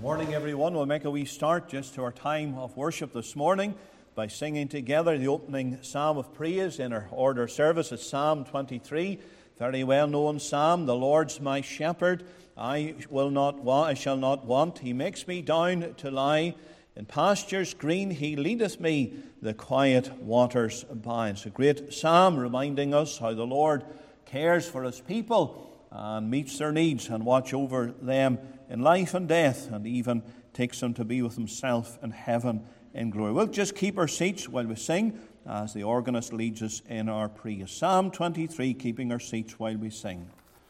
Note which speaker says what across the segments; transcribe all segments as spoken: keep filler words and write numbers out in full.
Speaker 1: Morning, everyone. We'll make a wee start just to our time of worship this morning by singing together the opening psalm of praise in our order service. It's Psalm twenty-three, very well-known psalm. The Lord's my shepherd; I will not want, I shall not want. He makes me down to lie in pastures green. He leadeth me the quiet waters by. It's a great psalm reminding us how the Lord cares for His people and meets their needs and watch over them in life and death, and even takes them to be with Himself in heaven in glory. We'll just keep our seats while we sing as the organist leads us in our praise. Psalm twenty-three, keeping our seats while we sing.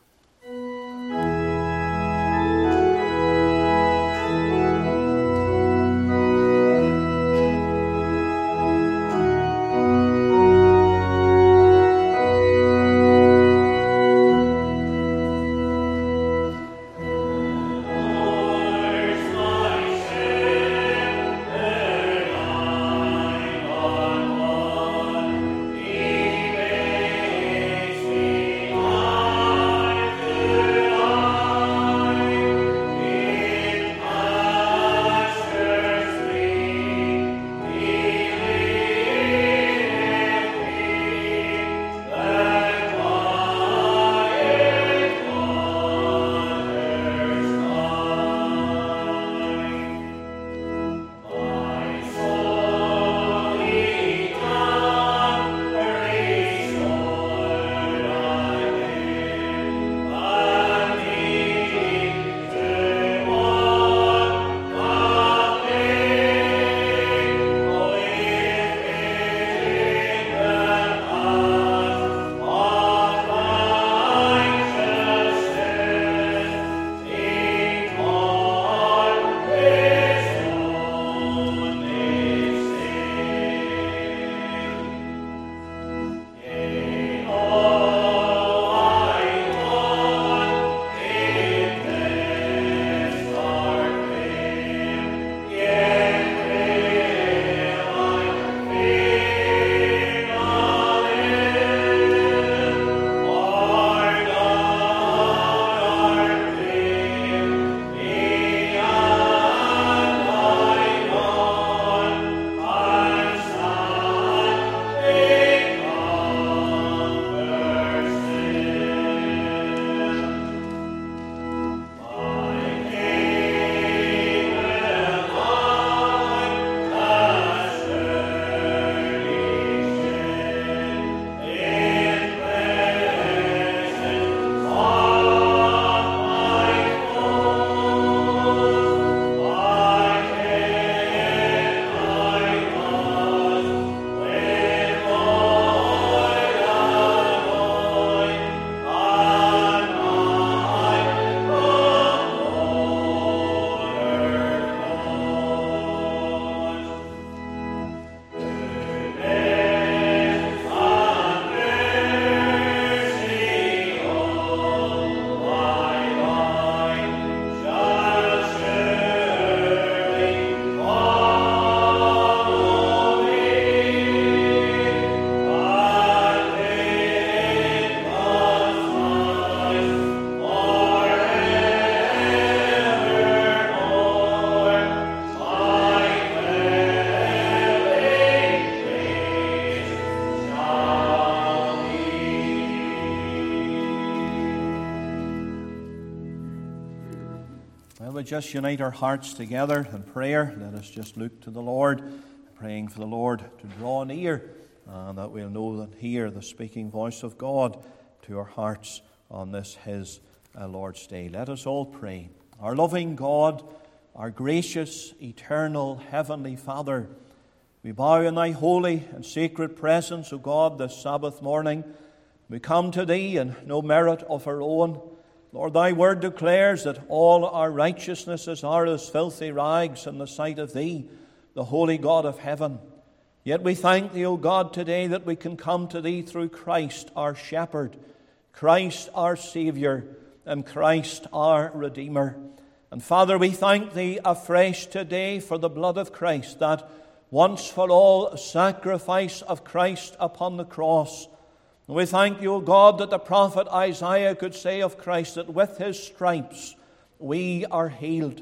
Speaker 1: Just unite our hearts together in prayer. Let us just look to the Lord, praying for the Lord to draw near, and that we'll know and hear the speaking voice of God to our hearts on this His uh, Lord's Day. Let us all pray. Our loving God, our gracious, eternal, heavenly Father, we bow in Thy holy and sacred presence, O God, this Sabbath morning. We come to Thee in no merit of our own. Lord, Thy word declares that all our righteousnesses are as filthy rags in the sight of Thee, the holy God of heaven. Yet we thank Thee, O God, today that we can come to Thee through Christ our Shepherd, Christ our Saviour, and Christ our Redeemer. And Father, we thank Thee afresh today for the blood of Christ, that once for all sacrifice of Christ upon the cross. And we thank You, O God, that the prophet Isaiah could say of Christ that with His stripes we are healed.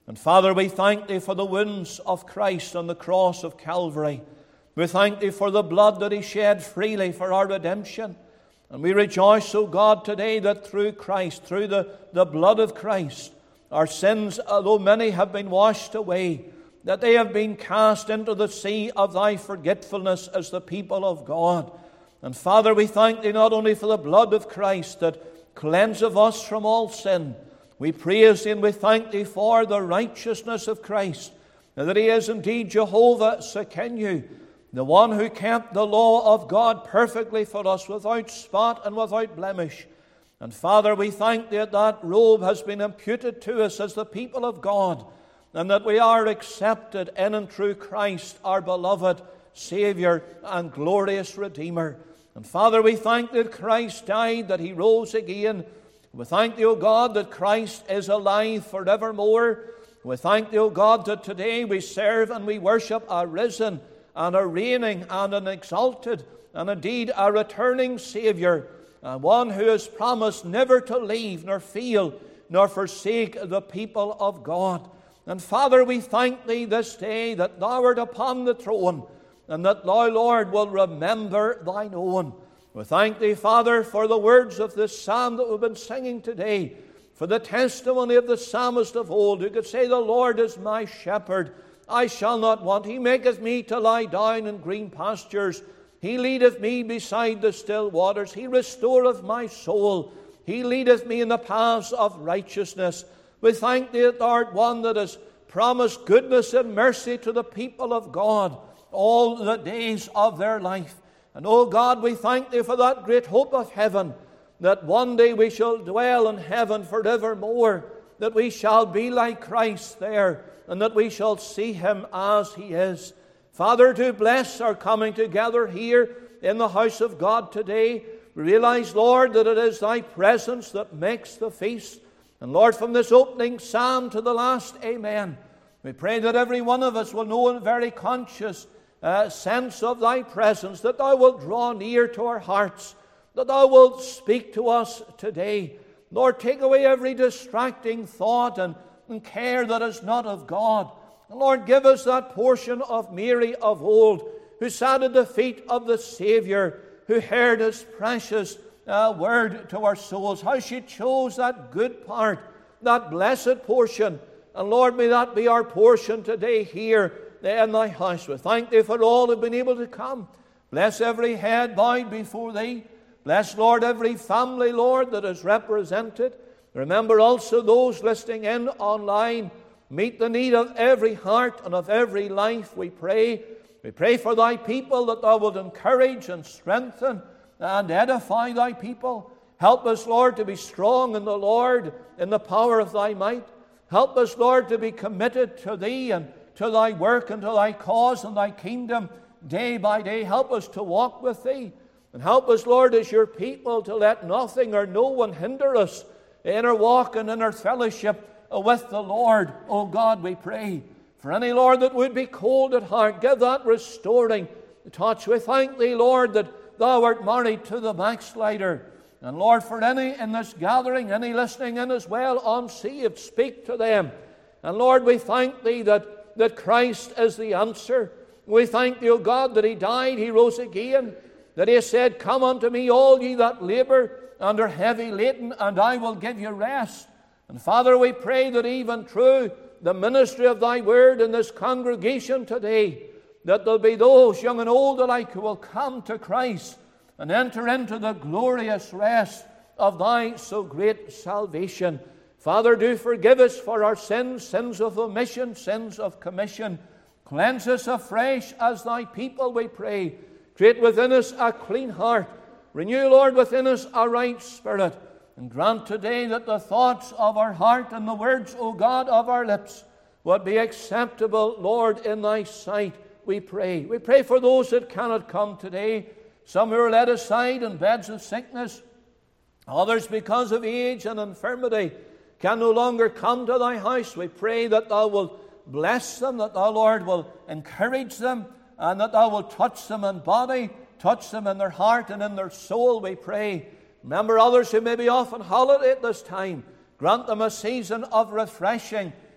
Speaker 1: And Father, we thank Thee for the wounds of Christ on the cross of Calvary. We thank Thee for the blood that He shed freely for our redemption. And we rejoice, O God, today that through Christ, through the, the blood of Christ, our sins, although many have been washed away, that they have been cast into the sea of Thy forgetfulness as the people of God. And Father, we thank Thee not only for the blood of Christ that cleanseth us from all sin. We praise Thee and we thank Thee for the righteousness of Christ, and that He is indeed Jehovah Sekenu, the one who kept the law of God perfectly for us, without spot and without blemish. And Father, we thank Thee that that robe has been imputed to us as the people of God, and that we are accepted in and through Christ, our beloved Saviour and glorious Redeemer. And Father, we thank Thee that Christ died, that He rose again. We thank Thee, O God, that Christ is alive forevermore. We thank Thee, O God, that today we serve and we worship a risen and a reigning and an exalted and indeed a returning Saviour, and one who has promised never to leave nor fail nor forsake the people of God. And Father, we thank Thee this day that Thou art upon the throne, and that Thou, Lord, will remember Thine own. We thank Thee, Father, for the words of this psalm that we've been singing today, for the testimony of the psalmist of old, who could say, "The Lord is my shepherd, I shall not want. He maketh me to lie down in green pastures. He leadeth me beside the still waters. He restoreth my soul. He leadeth me in the paths of righteousness." We thank Thee that Thou art one that has promised goodness and mercy to the people of God all the days of their life. And, oh God, we thank Thee for that great hope of heaven, that one day we shall dwell in heaven forevermore, that we shall be like Christ there, and that we shall see Him as He is. Father, to bless our coming together here in the house of God today, we realize, Lord, that it is Thy presence that makes the feast. And Lord, from this opening psalm to the last amen, we pray that every one of us will know in very conscious uh, sense of Thy presence, that Thou wilt draw near to our hearts, that Thou wilt speak to us today. Lord, take away every distracting thought and, and care that is not of God. And Lord, give us that portion of Mary of old, who sat at the feet of the Saviour, who heard His precious uh, word to our souls, how she chose that good part, that blessed portion. And Lord, may that be our portion today here in Thy house. We thank Thee for all who have been able to come. Bless every head bowed before Thee. Bless, Lord, every family, Lord, that is represented. Remember also those listening in online. Meet the need of every heart and of every life, we pray. We pray for Thy people, that Thou wilt encourage and strengthen and edify Thy people. Help us, Lord, to be strong in the Lord, in the power of Thy might. Help us, Lord, to be committed to Thee and to Thy work and to Thy cause and Thy kingdom day by day. Help us to walk with Thee. And help us, Lord, as Your people, to let nothing or no one hinder us in our walk and in our fellowship with the Lord. Oh God, we pray for any, Lord, that would be cold at heart, give that restoring touch. We thank Thee, Lord, that Thou art married to the backslider. And Lord, for any in this gathering, any listening in as well, unsaved, speak to them. And Lord, we thank Thee that, that Christ is the answer. We thank Thee, O God, that He died, He rose again, that He said, "Come unto me, all ye that labour and are heavy laden, and I will give you rest." And Father, we pray that even through the ministry of Thy word in this congregation today, that there'll be those, young and old alike, who will come to Christ and enter into the glorious rest of Thy so great salvation. Father, do forgive us for our sins, sins of omission, sins of commission. Cleanse us afresh as Thy people, we pray. Create within us a clean heart. Renew, Lord, within us a right spirit. And grant today that the thoughts of our heart and the words, O God, of our lips would be acceptable, Lord, in Thy sight, we pray. We pray for those that cannot come today. Some who are led aside in beds of sickness. Others, because of age and infirmity, can no longer come to Thy house. We pray that Thou wilt bless them, that Thou, Lord, will encourage them, and that Thou wilt touch them in body, touch them in their heart and in their soul, we pray. Remember others who may be off on holiday at this time. Grant them a season of refreshing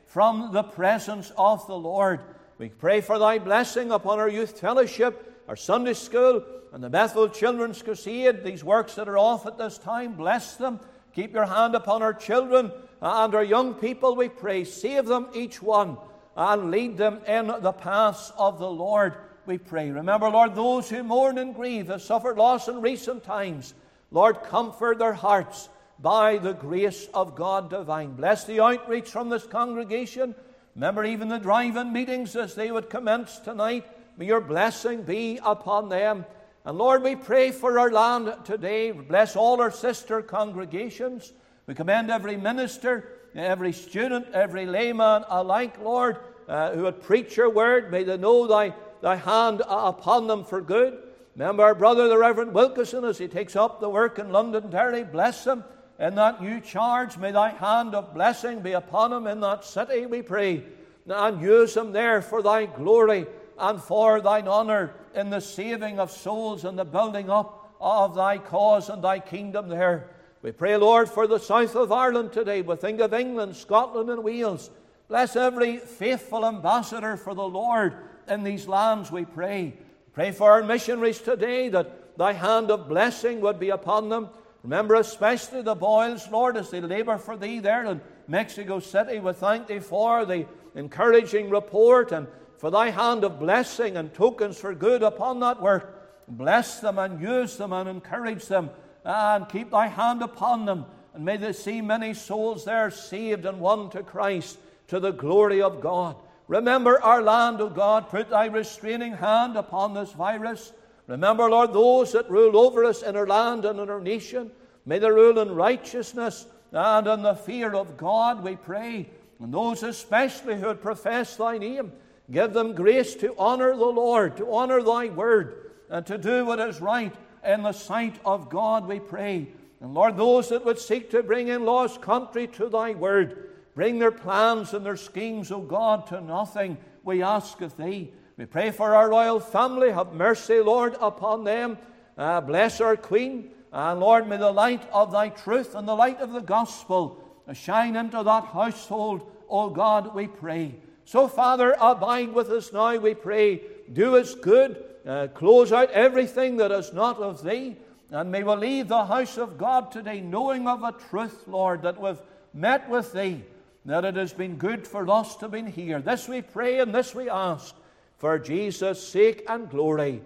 Speaker 1: from the presence of the Lord. We pray for thy blessing upon our youth fellowship, our Sunday school, and the Bethel Children's Crusade, these works that are off at this time. Bless them. Keep your hand upon our children and our young people, we pray. Save them, each one, and lead them in the paths of the Lord, we pray. Remember, Lord, those who mourn and grieve, have suffered loss in recent times. Lord, comfort their hearts by the grace of God divine. Bless the outreach from this congregation. Remember even the drive-in meetings as they would commence tonight. May your blessing be upon them. And Lord, we pray for our land today. Bless all our sister congregations. We commend every minister, every student, every layman alike, Lord, uh, who would preach your word. May they know thy, thy hand upon them for good. Remember our brother, the Reverend Wilkinson, as he takes up the work in Londonderry. Bless him in that new charge. May thy hand of blessing be upon him in that city, we pray. And use him there for thy glory and for thine honour in the saving of souls and the building up of thy cause and thy kingdom there. We pray, Lord, for the south of Ireland today. We think of England, Scotland and Wales. Bless every faithful ambassador for the Lord in these lands, we pray. Pray for our missionaries today, that thy hand of blessing would be upon them. Remember especially the Boyles, Lord, as they labour for thee there in Mexico City. We thank thee for the encouraging report and for thy hand of blessing and tokens for good upon that work. Bless them and use them and encourage them, and keep thy hand upon them. And may they see many souls there saved and won to Christ, to the glory of God. Remember our land, O God. Put thy restraining hand upon this virus. Remember, Lord, those that rule over us in our land and in our nation. May they rule in righteousness and in the fear of God, we pray. And those especially who would profess thy name, give them grace to honour the Lord, to honour thy word, and to do what is right in the sight of God, we pray. And Lord, those that would seek to bring in lost country to thy word, bring their plans and their schemes, O God, to nothing, we ask of thee. We pray for our royal family. Have mercy, Lord, upon them. Uh, bless our Queen. And Lord, may the light of thy truth and the light of the gospel shine into that household, O God, we pray. So, Father, abide with us now, we pray. Do us good. Uh, close out everything that is not of thee. And may we leave the house of God today knowing of a truth, Lord, that we've met with thee, that it has been good for us to be here. This we pray and this we ask, for Jesus' sake and glory.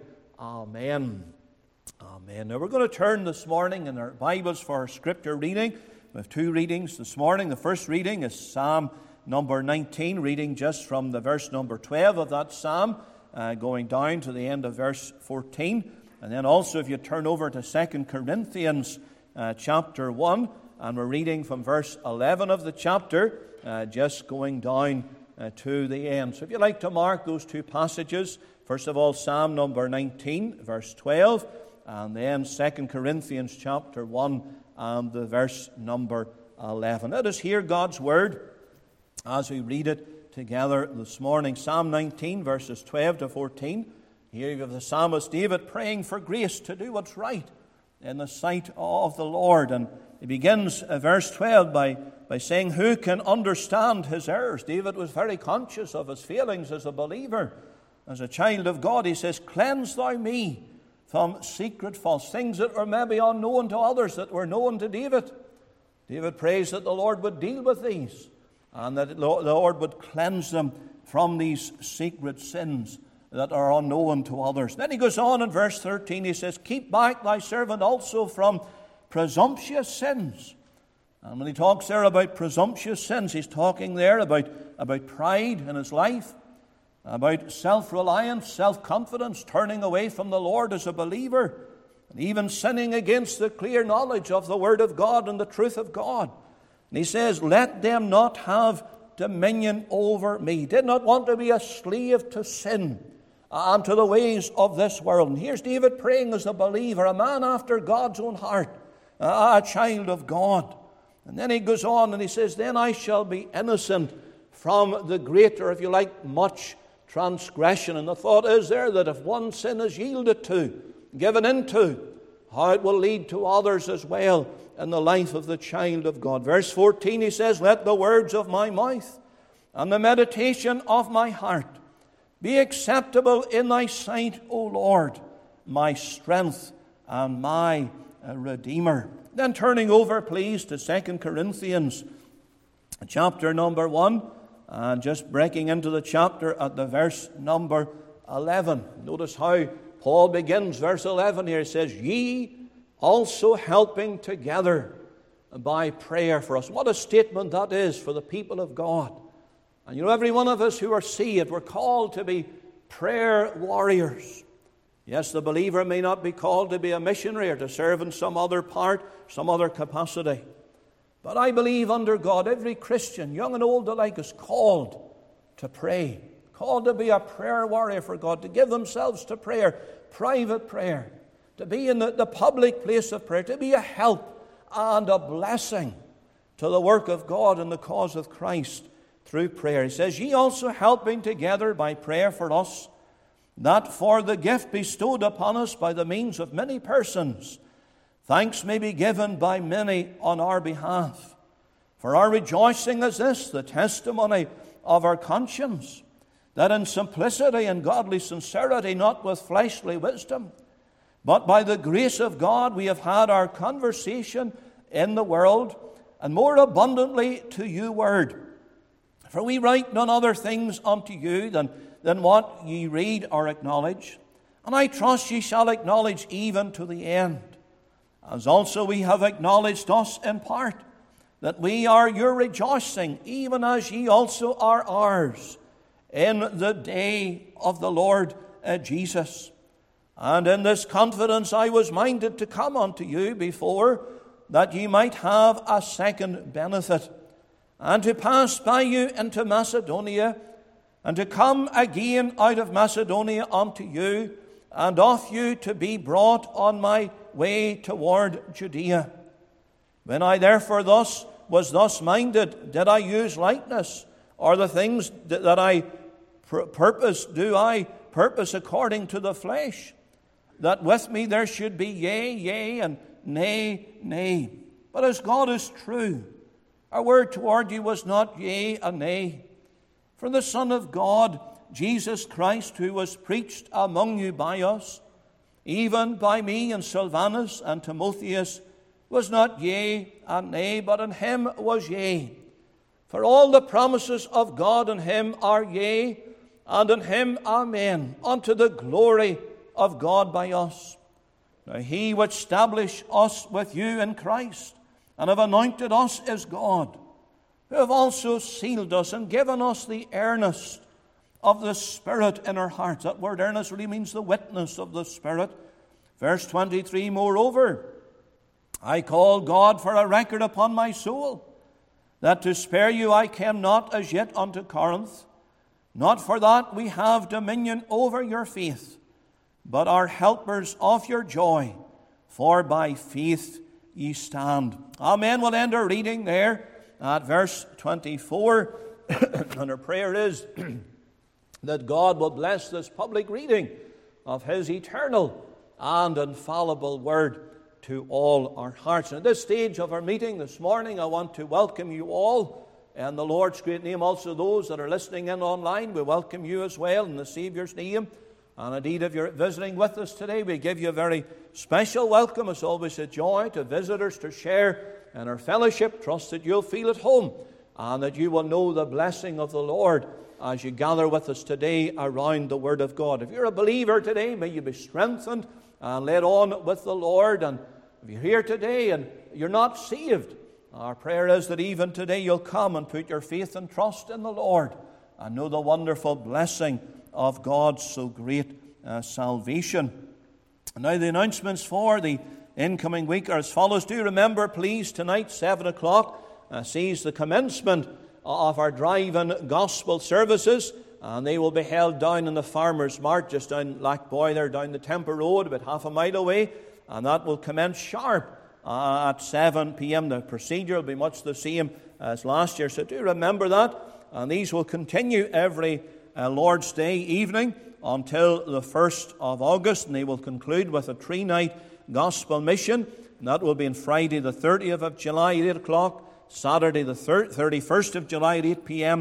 Speaker 1: Amen. Amen. Now we're going to turn this morning in our Bibles for our scripture reading. We have two readings this morning. The first reading is Psalm number nineteen, reading just from the verse number twelve of that psalm, uh, going down to the end of verse fourteen. And then also if you turn over to Second Corinthians uh, chapter one, and we're reading from verse eleven of the chapter, uh, just going down uh, to the end. So if you'd like to mark those two passages, first of all Psalm number nineteen, verse twelve, and then Second Corinthians chapter one, and the verse number eleven. Let us hear God's word as we read it together this morning. Psalm nineteen, verses twelve to fourteen. Here you have the psalmist David praying for grace to do what's right in the sight of the Lord. And he begins uh, verse twelve by, by saying, who can understand his errors? David was very conscious of his failings as a believer, as a child of God. He says, cleanse thou me from secret faults, things that were maybe unknown to others, that were known to David. David prays that the Lord would deal with these, and that the Lord would cleanse them from these secret sins that are unknown to others. Then he goes on in verse thirteen, he says, keep back thy servant also from presumptuous sins. And when he talks there about presumptuous sins, he's talking there about, about pride in his life, about self-reliance, self-confidence, turning away from the Lord as a believer, and even sinning against the clear knowledge of the Word of God and the truth of God. And he says, let them not have dominion over me. He did not want to be a slave to sin and to the ways of this world. And here's David praying as a believer, a man after God's own heart, a child of God. And then he goes on and he says, then I shall be innocent from the greater, if you like, much transgression. And the thought is there that if one sin is yielded to, given into, how it will lead to others as well in the life of the child of God. Verse fourteen, he says, let the words of my mouth and the meditation of my heart be acceptable in thy sight, O Lord, my strength and my Redeemer. Then turning over, please, to Second Corinthians, chapter number one, and just breaking into the chapter at the verse number eleven. Notice how Paul begins verse eleven here. He says, ye also helping together by prayer for us. What a statement that is for the people of God. And you know, every one of us who are saved, we're called to be prayer warriors. Yes, the believer may not be called to be a missionary or to serve in some other part, some other capacity. But I believe under God, every Christian, young and old alike, is called to pray. Called to be a prayer warrior for God, to give themselves to prayer, private prayer, to be in the, the public place of prayer, to be a help and a blessing to the work of God and the cause of Christ through prayer. He says, ye also helping together by prayer for us, that for the gift bestowed upon us by the means of many persons, thanks may be given by many on our behalf. For our rejoicing is this, the testimony of our conscience, that in simplicity and godly sincerity, not with fleshly wisdom, but by the grace of God, we have had our conversation in the world, and more abundantly to you word. For we write none other things unto you than, than what ye read or acknowledge. And I trust ye shall acknowledge even to the end. As also we have acknowledged us in part, that we are your rejoicing, even as ye also are ours, in the day of the Lord uh, Jesus. And in this confidence I was minded to come unto you before, that ye might have a second benefit, and to pass by you into Macedonia, and to come again out of Macedonia unto you, and of you to be brought on my way toward Judea. When I therefore thus was thus minded, did I use lightness, or the things that I purpose, do I purpose according to the flesh, that with me there should be yea, yea, and nay, nay. But as God is true, our word toward you was not yea and nay. For the Son of God, Jesus Christ, who was preached among you by us, even by me and Silvanus and Timotheus, was not yea and nay, but in him was yea. For all the promises of God in him are yea, and in him amen, unto the glory of God by us. Now he which established us with you in Christ, and have anointed us as God, who have also sealed us and given us the earnest of the Spirit in our hearts. That word earnest really means the witness of the Spirit. Verse twenty-three, moreover, I call God for a record upon my soul, that to spare you I came not as yet unto Corinth. Not for that we have dominion over your faith, but are helpers of your joy, for by faith ye stand. Amen. We'll end our reading there at verse twenty-four. And our prayer is that God will bless this public reading of his eternal and infallible word to all our hearts. And at this stage of our meeting this morning, I want to welcome you all in the Lord's great name. Also those that are listening in online, we welcome you as well in the Saviour's name. And indeed, if you're visiting with us today, we give you a very special welcome. It's always a joy to visitors to share in our fellowship. Trust that you'll feel at home and that you will know the blessing of the Lord as you gather with us today around the Word of God. If you're a believer today, may you be strengthened and led on with the Lord. And if you're here today and you're not saved, our prayer is that even today you'll come and put your faith and trust in the Lord and know the wonderful blessing of God's so great uh, salvation. Now the announcements for the incoming week are as follows. Do remember, please, tonight, seven o'clock, uh, sees the commencement of our drive-in gospel services, and they will be held down in the Farmers Mart, just down Lackboy there, down the Temple Road, about half a mile away, and that will commence sharp uh, at seven p.m. The procedure will be much the same as last year, so do remember that, and these will continue every Uh, Lord's Day evening until the first of August, and they will conclude with a three-night gospel mission, and that will be on Friday the thirtieth of July at eight o'clock, Saturday the thirty-first of July at eight p.m.,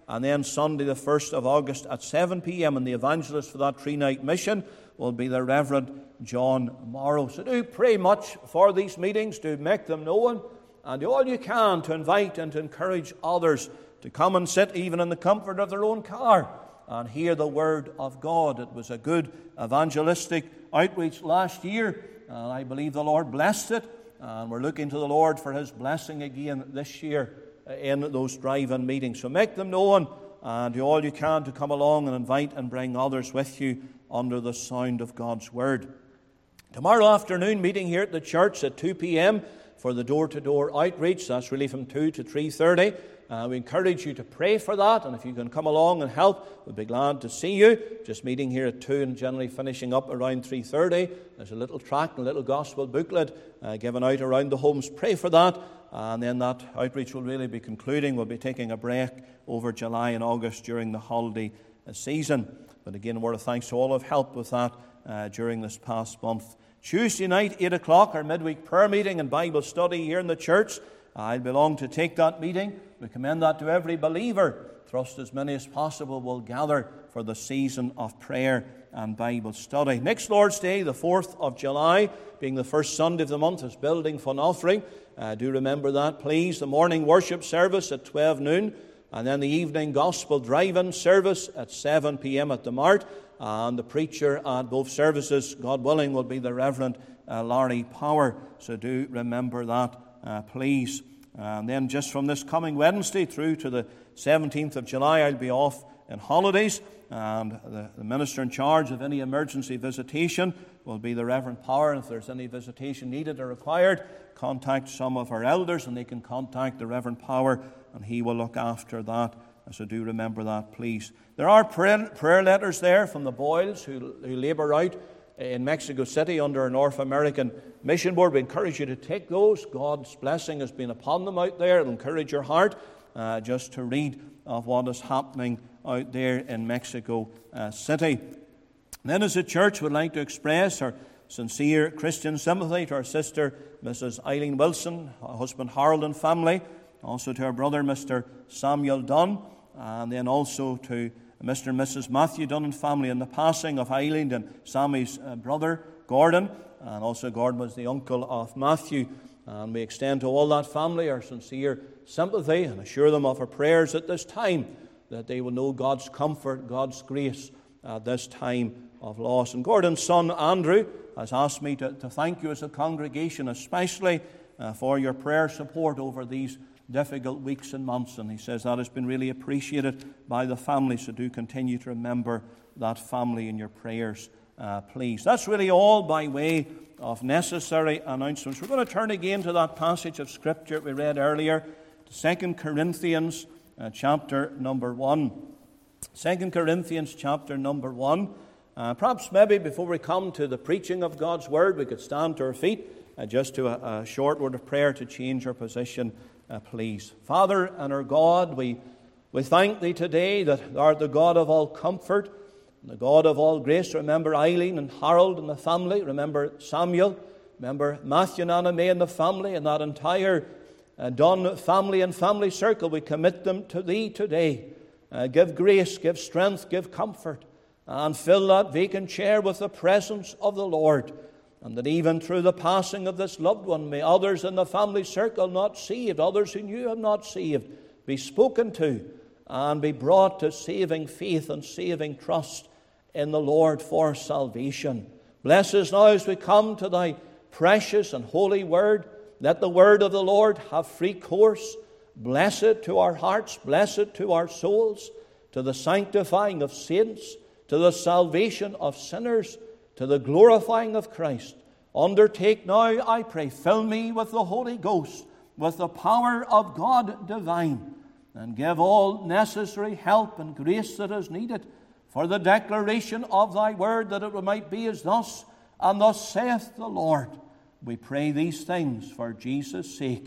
Speaker 1: And then Sunday the first of August at seven p.m. and the evangelist for that three-night mission will be the Reverend John Morrow. So do pray much for these meetings, do make them known, and do all you can to invite and to encourage others to come and sit even in the comfort of their own car and hear the Word of God. It was a good evangelistic outreach last year, and I believe the Lord blessed it, and we're looking to the Lord for His blessing again this year in those drive-in meetings. So make them known, and do all you can to come along and invite and bring others with you under the sound of God's Word. Tomorrow afternoon, meeting here at the church at two p.m. for the door-to-door outreach. That's really from two to three thirty. Uh, we encourage you to pray for that, and if you can come along and help, we'll be glad to see you. Just meeting here at two and generally finishing up around three thirty. There's a little tract and a little gospel booklet uh, given out around the homes. Pray for that, and then that outreach will really be concluding. We'll be taking a break over July and August during the holiday season. But again, a word of thanks to all who have helped with that uh, during this past month. Tuesday night, eight o'clock, our midweek prayer meeting and Bible study here in the church. I'll be along to take that meeting. We commend that to every believer. Trust as many as possible will gather for the season of prayer and Bible study. Next Lord's Day, the fourth of July, being the first Sunday of the month, is Building Fund Offering. Uh, do remember that, please. The morning worship service at twelve noon, and then the evening gospel drive-in service at seven p.m. at the Mart. And the preacher at both services, God willing, will be the Reverend uh, Larry Power. So do remember that, uh, please. And then just from this coming Wednesday through to the seventeenth of July, I'll be off in holidays. And the, the minister in charge of any emergency visitation will be the Reverend Power. And if there's any visitation needed or required, contact some of our elders and they can contact the Reverend Power and he will look after that. So do remember that, please. There are prayer, prayer letters there from the Boyles who, who labour out in Mexico City under our North American Mission Board. We encourage you to take those. God's blessing has been upon them out there. It'll encourage your heart uh, just to read of what is happening out there in Mexico uh, City. And then as a church, we'd like to express our sincere Christian sympathy to our sister, Missus Eileen Wilson, her husband Harold and family, also to our brother, Mister Samuel Dunn, and then also to Mister and Missus Matthew Dunn and family in the passing of Eileen and Sammy's uh, brother, Gordon, and also Gordon was the uncle of Matthew. And we extend to all that family our sincere sympathy and assure them of our prayers at this time, that they will know God's comfort, God's grace at this time of loss. And Gordon's son, Andrew, has asked me to, to thank you as a congregation, especially uh, for your prayer support over these difficult weeks and months. And he says that has been really appreciated by the family. So do continue to remember that family in your prayers, uh, please. That's really all by way of necessary announcements. We're going to turn again to that passage of Scripture we read earlier, to Second Corinthians uh, chapter number one. Second Corinthians chapter number one. Uh, perhaps maybe before we come to the preaching of God's Word, we could stand to our feet uh, just to a, a short word of prayer to change our position, uh, please. Father and our God, we, we thank Thee today that Thou art the God of all comfort, and the God of all grace. Remember Eileen and Harold and the family. Remember Samuel. Remember Matthew and Anna May and the family, and that entire uh, Dunn family and family circle. We commit them to Thee today. Uh, give grace, give strength, give comfort, and fill that vacant chair with the presence of the Lord. And that even through the passing of this loved one, may others in the family circle not saved, others who you have not saved, be spoken to and be brought to saving faith and saving trust in the Lord for salvation. Bless us now as we come to Thy precious and holy Word. Let the Word of the Lord have free course. Bless it to our hearts, bless it to our souls, to the sanctifying of saints, to the salvation of sinners, to the glorifying of Christ. Undertake now, I pray, fill me with the Holy Ghost, with the power of God divine, and give all necessary help and grace that is needed for the declaration of Thy Word, that it might be as thus, and thus saith the Lord. We pray these things for Jesus' sake.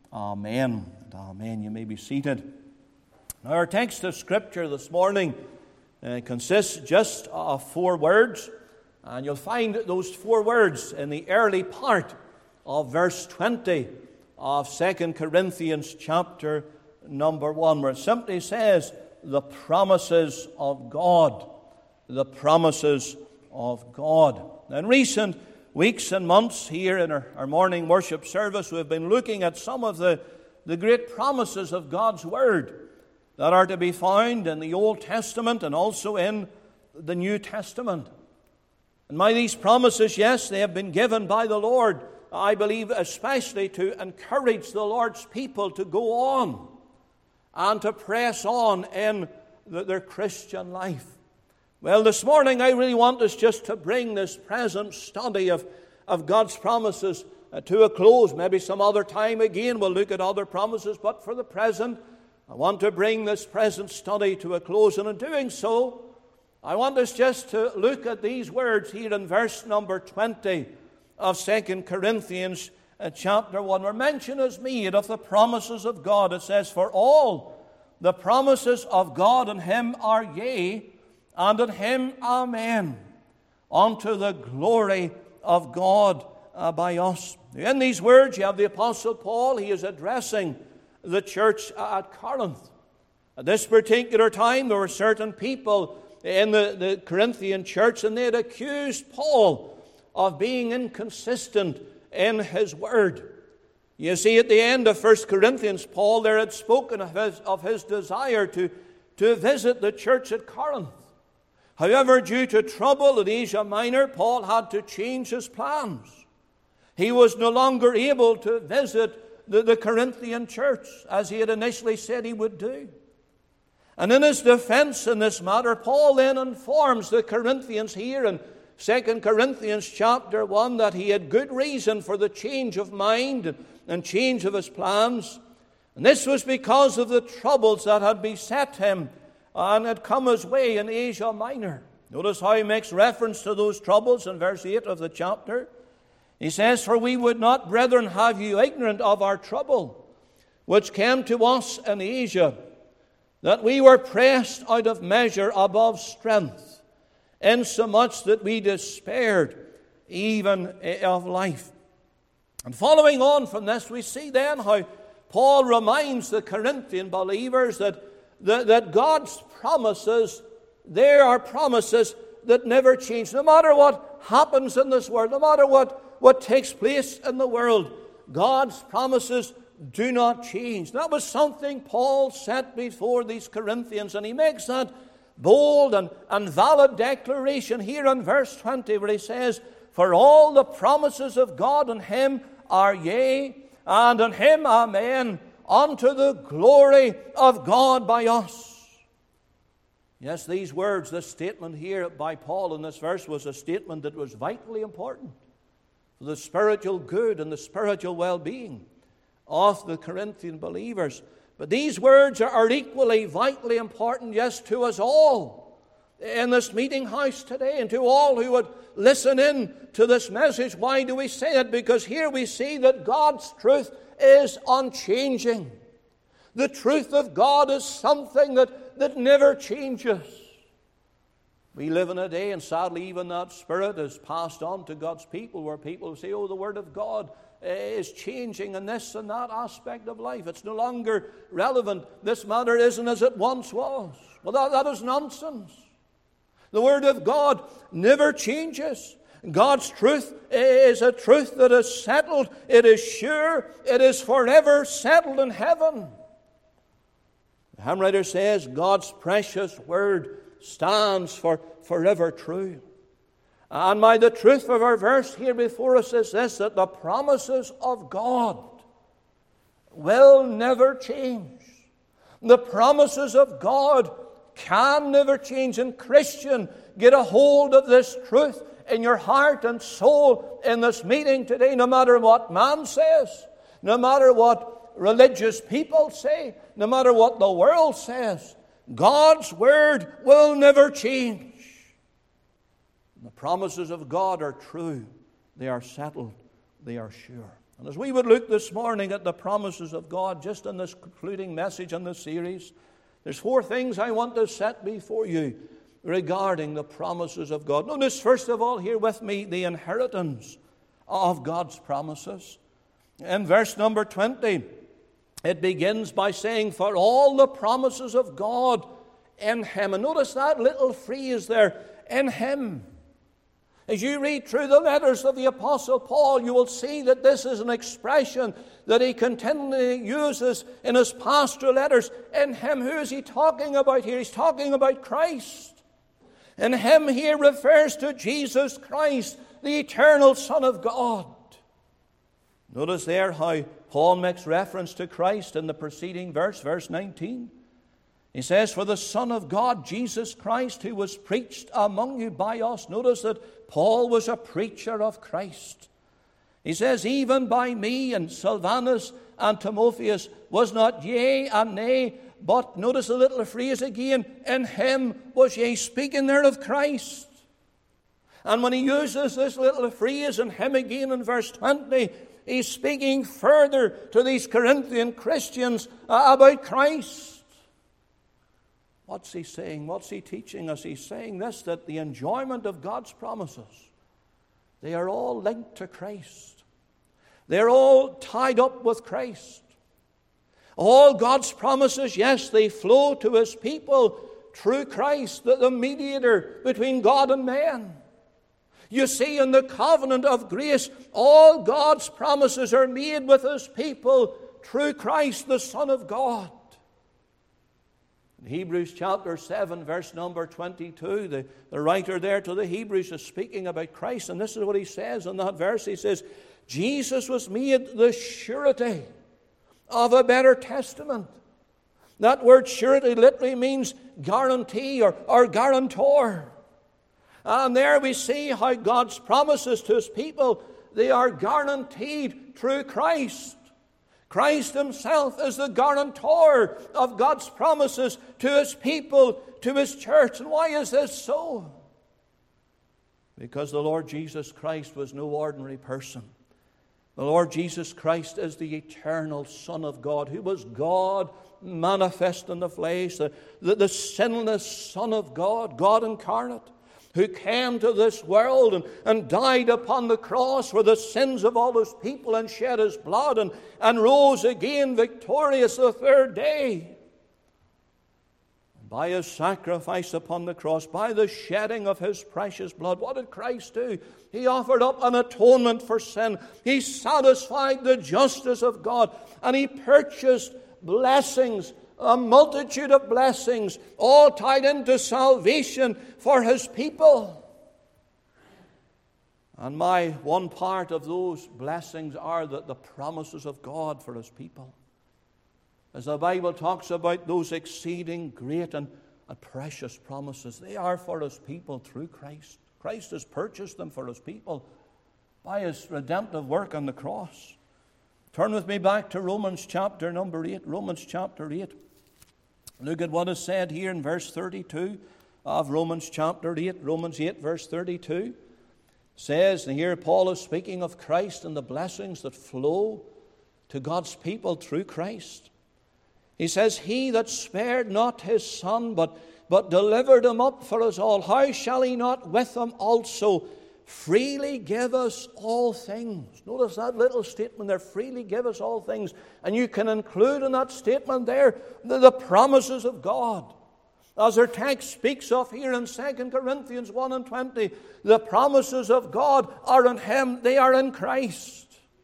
Speaker 1: Amen and amen. You may be seated. Now, our text of Scripture this morning uh, consists just of four words, and you'll find those four words in the early part of verse twenty of Second Corinthians chapter number one, where it simply says, the promises of God. The promises of God. In recent weeks and months here in our, our morning worship service, we've been looking at some of the, the great promises of God's Word that are to be found in the Old Testament and also in the New Testament. And by these promises, yes, they have been given by the Lord, I believe, especially to encourage the Lord's people to go on and to press on in the, their Christian life. Well, this morning I really want us just to bring this present study of, of God's promises uh, to a close. Maybe some other time again we'll look at other promises, but for the present, I want to bring this present study to a close. And in doing so, I want us just to look at these words here in verse number twenty of Second Corinthians uh, chapter one, where mention is made of the promises of God. It says, "For all the promises of God in Him are yea, and in Him amen, unto the glory of God uh, by us." In these words, you have the Apostle Paul. He is addressing the church at Corinth. At this particular time, there were certain people in the, the Corinthian church, and they had accused Paul of being inconsistent in his word. You see, at the end of First Corinthians, Paul there had spoken of his, of his desire to, to visit the church at Corinth. However, due to trouble at Asia Minor, Paul had to change his plans. He was no longer able to visit the, the Corinthian church as he had initially said he would do. And in his defense in this matter, Paul then informs the Corinthians here in Second Corinthians chapter one that he had good reason for the change of mind and, and change of his plans. And this was because of the troubles that had beset him and had come his way in Asia Minor. Notice how he makes reference to those troubles in verse eight of the chapter. He says, "For we would not, brethren, have you ignorant of our trouble, which came to us in Asia, that we were pressed out of measure above strength, insomuch that we despaired even of life." And following on from this, we see then how Paul reminds the Corinthian believers that, that, that God's promises, they are promises that never change. No matter what happens in this world, no matter what, what takes place in the world, God's promises do not change. That was something Paul set before these Corinthians, and he makes that bold and, and valid declaration here in verse twenty, where he says, "For all the promises of God in Him are yea, and in Him amen, unto the glory of God by us." Yes, these words, this statement here by Paul in this verse was a statement that was vitally important for the spiritual good and the spiritual well-being of the Corinthian believers. But these words are equally vitally important, yes, to us all in this meeting house today, and to all who would listen in to this message. Why do we say it? Because here we see that God's truth is unchanging. The truth of God is something that, that never changes. We live in a day, and sadly even that spirit is passed on to God's people, where people say, "Oh, the Word of God is changing in this and that aspect of life. It's no longer relevant. This matter isn't as it once was." Well, that, that is nonsense. The Word of God never changes. God's truth is a truth that is settled. It is sure. It is forever settled in heaven. The hymn writer says, "God's precious Word stands for forever true." And by the truth of our verse here before us is this, that the promises of God will never change. The promises of God can never change. And Christian, get a hold of this truth in your heart and soul in this meeting today, no matter what man says, no matter what religious people say, no matter what the world says. God's Word will never change. The promises of God are true. They are settled. They are sure. And as we would look this morning at the promises of God, just in this concluding message in this series, there's four things I want to set before you regarding the promises of God. Notice, first of all, here with me, the inheritance of God's promises. In verse number twenty, it begins by saying, "For all the promises of God in Him. And notice that little phrase there, in Him. As you read through the letters of the Apostle Paul, you will see that this is an expression that he continually uses in his pastoral letters. In Him, who is he talking about here? He's talking about Christ. In Him here refers to Jesus Christ, the eternal Son of God. Notice there how Paul makes reference to Christ in the preceding verse, verse nineteen. He says, for the Son of God, Jesus Christ, who was preached among you by us. Notice that Paul was a preacher of Christ. He says, even by me and Silvanus and Timotheus was not yea and nay, but notice the little phrase again, in Him was ye, speaking there of Christ. And when he uses this little phrase in Him again in verse twenty, he's speaking further to these Corinthian Christians about Christ. What's he saying? What's he teaching us? He's saying this, that the enjoyment of God's promises, they are all linked to Christ. They're all tied up with Christ. All God's promises, yes, they flow to His people through Christ, the, the mediator between God and man. You see, in the covenant of grace, all God's promises are made with His people through Christ, the Son of God. In Hebrews chapter seven, verse number twenty-two, the, the writer there to the Hebrews is speaking about Christ, and this is what he says in that verse. He says, Jesus was made the surety of a better testament. That word surety literally means guarantee or, or guarantor. And there we see how God's promises to His people, they are guaranteed through Christ. Christ Himself is the guarantor of God's promises to His people, to His church. And why is this so? Because the Lord Jesus Christ was no ordinary person. The Lord Jesus Christ is the eternal Son of God, who was God manifest in the flesh, the, the, the sinless Son of God, God incarnate, who came to this world and, and died upon the cross for the sins of all His people and shed His blood and, and rose again victorious the third day. By His sacrifice upon the cross, by the shedding of His precious blood, what did Christ do? He offered up an atonement for sin. He satisfied the justice of God, and He purchased blessings, a multitude of blessings, all tied into salvation for His people. And my one part of those blessings are the, the promises of God for His people. As the Bible talks about those exceeding great and, and precious promises, they are for His people through Christ. Christ has purchased them for His people by His redemptive work on the cross. Turn with me back to Romans chapter number eight. Romans chapter eight. Look at what is said here in verse thirty-two of Romans chapter eight. Romans eight verse thirty-two says, and here Paul is speaking of Christ and the blessings that flow to God's people through Christ. He says, He that spared not His Son, but, but delivered Him up for us all, how shall He not with Him also freely give us all things? Notice that little statement there, freely give us all things. And you can include in that statement there the, the promises of God. As our text speaks of here in Second Corinthians one and twenty, the promises of God are in Him, they are in Christ.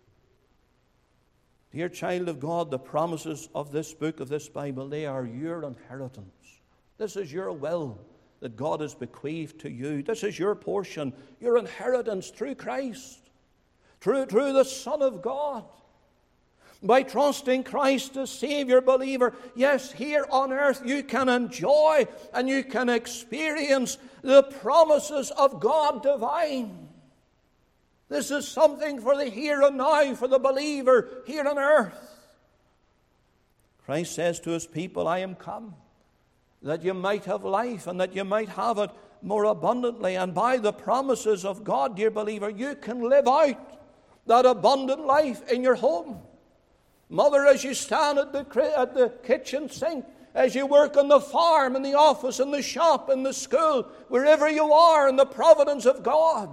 Speaker 1: Dear child of God, the promises of this book, of this Bible, they are your inheritance. This is your will that God has bequeathed to you. This is your portion, your inheritance through Christ, through, through the Son of God. By trusting Christ as Savior, believer, yes, here on earth you can enjoy and you can experience the promises of God divine. This is something for the here and now, for the believer here on earth. Christ says to His people, I am come, that you might have life and that you might have it more abundantly. And by the promises of God, dear believer, you can live out that abundant life in your home. Mother, as you stand at the, at the kitchen sink, as you work on the farm, in the office, in the shop, in the school, wherever you are in the providence of God,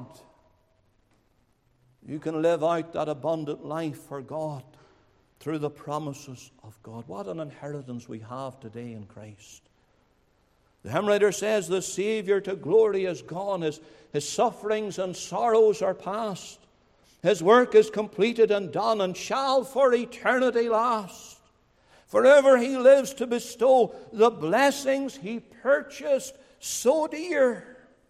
Speaker 1: you can live out that abundant life for God through the promises of God. What an inheritance we have today in Christ. The hymn writer says, the Savior to glory is gone. His, his sufferings and sorrows are past. His work is completed and done, and shall for eternity last. Forever he lives to bestow the blessings he purchased so dear.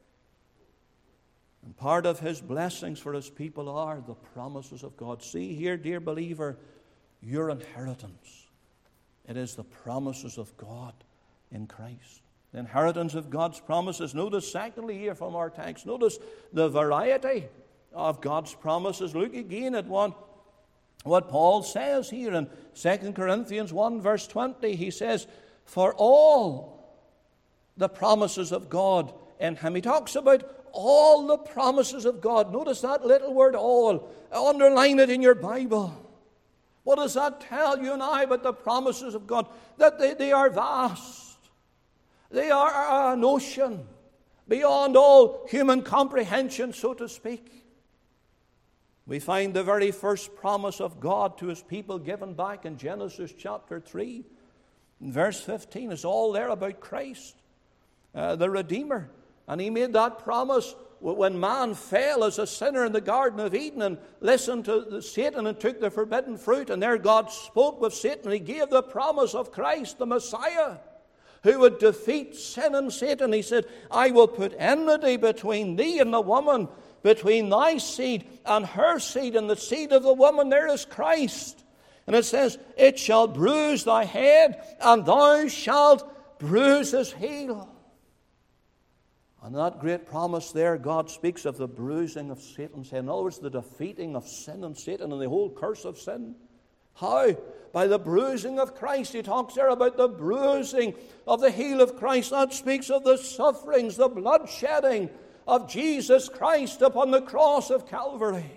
Speaker 1: And part of his blessings for his people are the promises of God. See here, dear believer, your inheritance. It is the promises of God in Christ. The inheritance of God's promises. Notice secondly here from our text, notice the variety of God's promises. Look again at what, what Paul says here in Second Corinthians one verse twenty. He says, for all the promises of God in him. He talks about all the promises of God. Notice that little word all. Underline it in your Bible. What does that tell you and I about the promises of God? That they, they are vast. They are an ocean beyond all human comprehension, so to speak. We find the very first promise of God to his people given back in Genesis chapter three. In verse fifteen, it's all there about Christ, uh, the Redeemer. And he made that promise when man fell as a sinner in the Garden of Eden and listened to Satan and took the forbidden fruit. And there God spoke with Satan, and he gave the promise of Christ, the Messiah, who would defeat sin and Satan. He said, I will put enmity between thee and the woman, between thy seed and her seed, and the seed of the woman. There is Christ. And it says, it shall bruise thy head, and thou shalt bruise his heel. And that great promise there, God speaks of the bruising of Satan's head. In other words, the defeating of sin and Satan and the whole curse of sin. How? By the bruising of Christ. He talks there about the bruising of the heel of Christ. That speaks of the sufferings, the bloodshedding of Jesus Christ upon the cross of Calvary.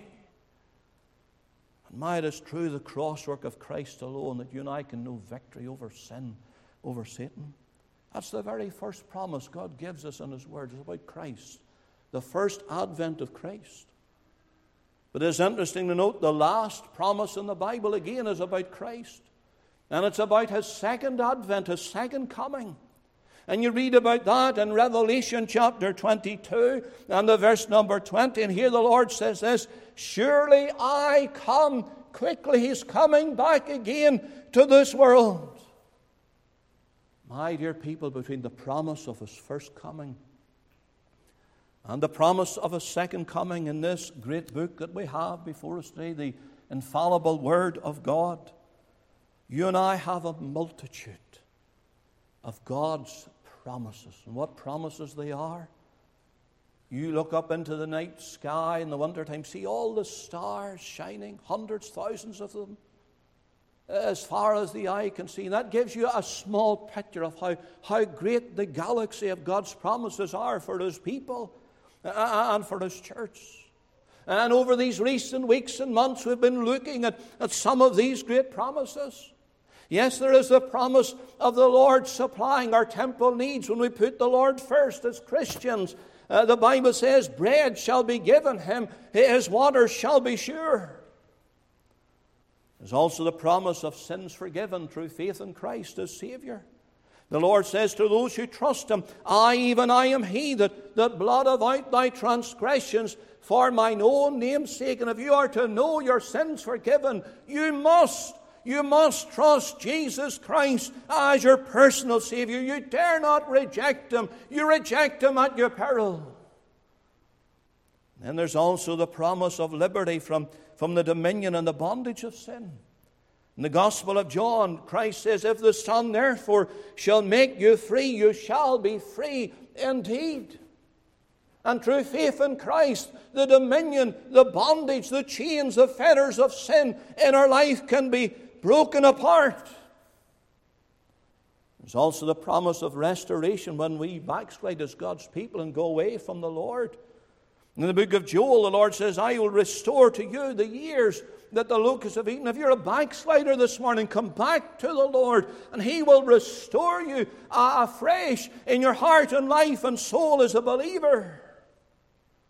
Speaker 1: And my, it is true, the cross work of Christ alone, that you and I can know victory over sin, over Satan. That's the very first promise God gives us in his word. It's about Christ, the first advent of Christ. But it's interesting to note the last promise in the Bible again is about Christ. And it's about his second advent, his second coming. And you read about that in Revelation chapter twenty-two and the verse number twenty. And here the Lord says this, surely I come quickly. He's coming back again to this world. My dear people, between the promise of his first coming and the promise of his second coming in this great book that we have before us today, the infallible Word of God, you and I have a multitude of God's promises. And what promises they are? You look up into the night sky in the wintertime, see all the stars shining, hundreds, thousands of them, as far as the eye can see. And that gives you a small picture of how, how great the galaxy of God's promises are for his people and for his church. And over these recent weeks and months, we've been looking at, at some of these great promises. Yes, there is the promise of the Lord supplying our temporal needs when we put the Lord first as Christians. Uh, the Bible says, bread shall be given him, his waters shall be sure. There's also the promise of sins forgiven through faith in Christ as Savior. The Lord says to those who trust him, I, even I am he that, that blotteth out thy transgressions for mine own name's sake. And if you are to know your sins forgiven, you must, you must trust Jesus Christ as your personal Savior. You dare not reject him. You reject him at your peril. Then there's also the promise of liberty from, from the dominion and the bondage of sin. In the Gospel of John, Christ says, if the Son therefore shall make you free, you shall be free indeed. And through faith in Christ, the dominion, the bondage, the chains, the fetters of sin in our life can be broken apart. There's also the promise of restoration when we backslide as God's people and go away from the Lord. In the book of Joel, the Lord says, I will restore to you the years that the locusts have eaten. If you're a backslider this morning, come back to the Lord, and he will restore you afresh in your heart and life and soul as a believer.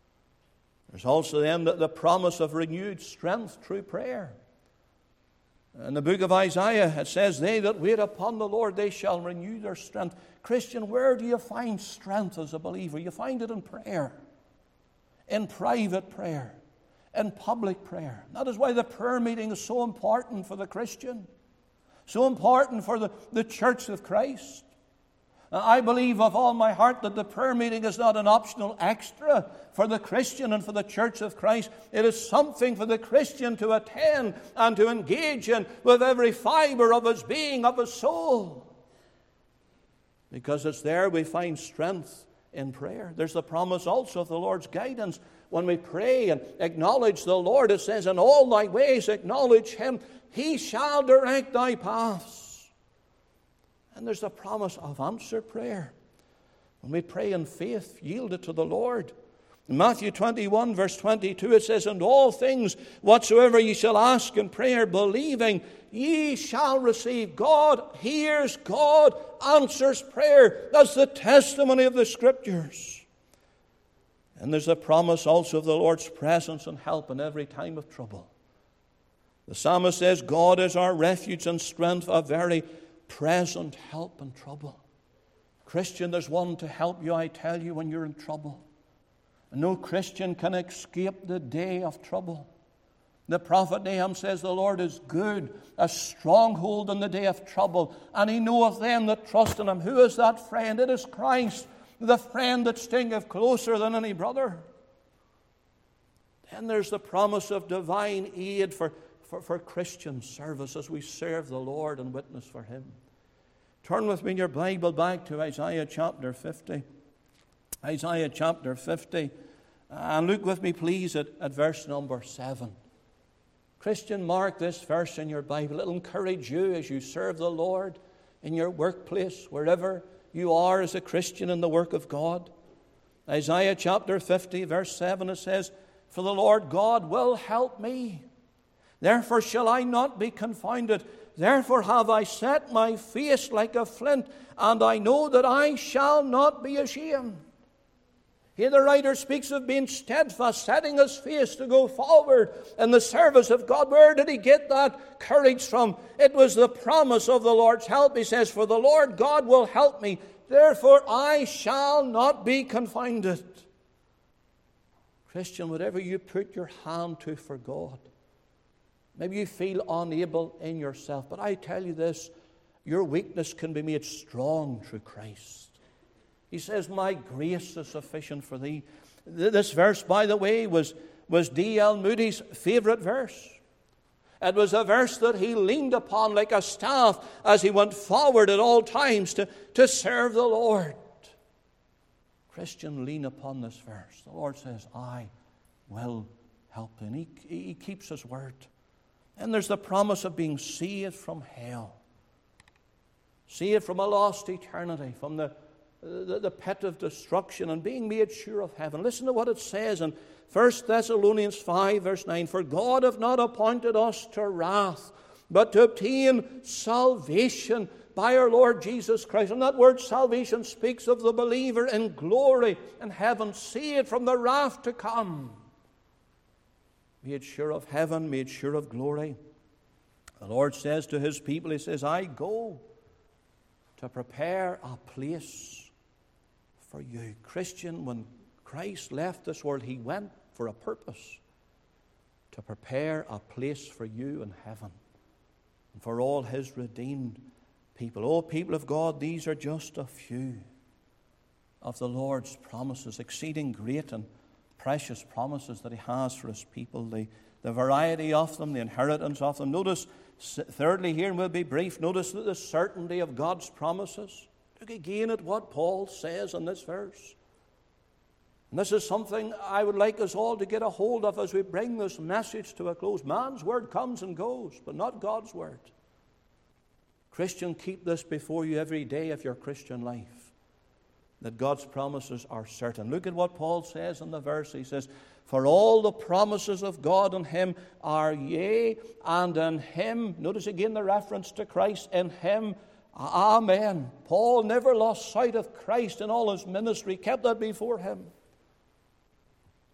Speaker 1: There's also then the, the promise of renewed strength through prayer. In the book of Isaiah, it says, they that wait upon the Lord, they shall renew their strength. Christian, where do you find strength as a believer? You find it in prayer, in private prayer, in public prayer. That is why the prayer meeting is so important for the Christian, so important for the, the church of Christ. I believe with all my heart that the prayer meeting is not an optional extra for the Christian and for the church of Christ. It is something for the Christian to attend and to engage in with every fiber of his being, of his soul. Because it's there we find strength in prayer. There's the promise also of the Lord's guidance. When we pray and acknowledge the Lord, it says, in all thy ways acknowledge Him. He shall direct thy paths. And there's the promise of answered prayer. When we pray in faith, yield it to the Lord. In Matthew twenty-one, verse twenty-two, it says, and all things whatsoever ye shall ask in prayer, believing, ye shall receive. God hears, God answers prayer. That's the testimony of the Scriptures. And there's a promise also of the Lord's presence and help in every time of trouble. The psalmist says, God is our refuge and strength, a very present help in trouble. Christian, there's one to help you, I tell you, when you're in trouble. And no Christian can escape the day of trouble. The prophet Nahum says, the Lord is good, a stronghold in the day of trouble, and He knoweth them that trust in Him. Who is that friend? It is Christ, the friend that stingeth closer than any brother. Then there's the promise of divine aid for For, for Christian service as we serve the Lord and witness for Him. Turn with me in your Bible back to Isaiah chapter fifty. Isaiah chapter fifty. And look with me, please, at, at verse number seven. Christian, mark this verse in your Bible. It'll encourage you as you serve the Lord in your workplace, wherever you are as a Christian in the work of God. Isaiah chapter fifty, verse seven, it says, for the Lord God will help me. Therefore shall I not be confounded. Therefore have I set my face like a flint, and I know that I shall not be ashamed. Here the writer speaks of being steadfast, setting his face to go forward in the service of God. Where did he get that courage from? It was the promise of the Lord's help. He says, for the Lord God will help me. Therefore I shall not be confounded. Christian, whatever you put your hand to for God, maybe you feel unable in yourself, but I tell you this, your weakness can be made strong through Christ. He says, my grace is sufficient for thee. This verse, by the way, was, was D L Moody's favorite verse. It was a verse that he leaned upon like a staff as he went forward at all times to, to serve the Lord. Christian, lean upon this verse. The Lord says, I will help him. He, he keeps His word. And there's the promise of being saved from hell. Saved from a lost eternity, from the, the, the pit of destruction, and being made sure of heaven. Listen to what it says in First Thessalonians five, verse nine. For God hath not appointed us to wrath, but to obtain salvation by our Lord Jesus Christ. And that word salvation speaks of the believer in glory in heaven, saved from the wrath to come. Made sure of heaven, made sure of glory. The Lord says to His people, He says, I go to prepare a place for you. Christian, when Christ left this world, He went for a purpose, to prepare a place for you in heaven and for all His redeemed people. Oh, people of God, these are just a few of the Lord's promises, exceeding great and precious promises that He has for His people, the, the variety of them, the inheritance of them. Notice, thirdly here, and we'll be brief, notice that the certainty of God's promises. Look again at what Paul says in this verse. And this is something I would like us all to get a hold of as we bring this message to a close. Man's word comes and goes, but not God's word. Christian, keep this before you every day of your Christian life, that God's promises are certain. Look at what Paul says in the verse. He says, for all the promises of God in Him are yea, and in Him, notice again the reference to Christ, in Him, amen. Paul never lost sight of Christ in all his ministry, kept that before him.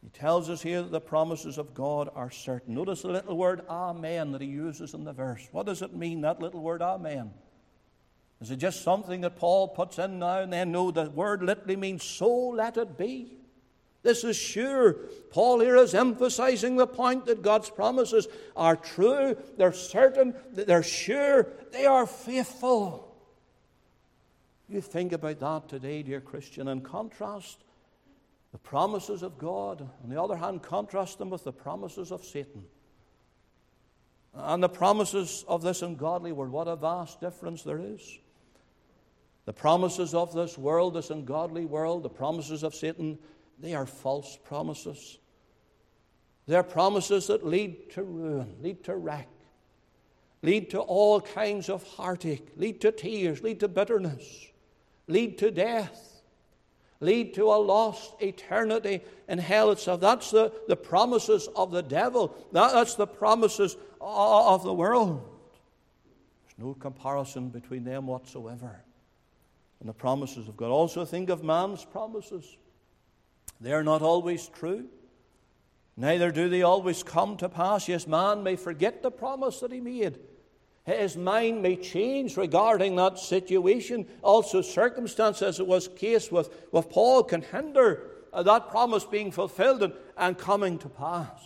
Speaker 1: He tells us here that the promises of God are certain. Notice the little word amen that he uses in the verse. What does it mean, that little word amen? Is it just something that Paul puts in now and then? No, the word literally means so let it be. This is sure. Paul here is emphasizing the point that God's promises are true, they're certain, they're sure, they are faithful. You think about that today, dear Christian, and contrast the promises of God. On the other hand, contrast them with the promises of Satan. And the promises of this ungodly world, what a vast difference there is. The promises of this world, this ungodly world, the promises of Satan, they are false promises. They are promises that lead to ruin, lead to wreck, lead to all kinds of heartache, lead to tears, lead to bitterness, lead to death, lead to a lost eternity in hell itself. That's the, the promises of the devil. That, that's the promises of the world. There's no comparison between them whatsoever and the promises of God. Also think of man's promises. They are not always true. Neither do they always come to pass. Yes, man may forget the promise that he made. His mind may change regarding that situation. Also, circumstance, as it was the case with, with Paul, can hinder uh, that promise being fulfilled and, and coming to pass.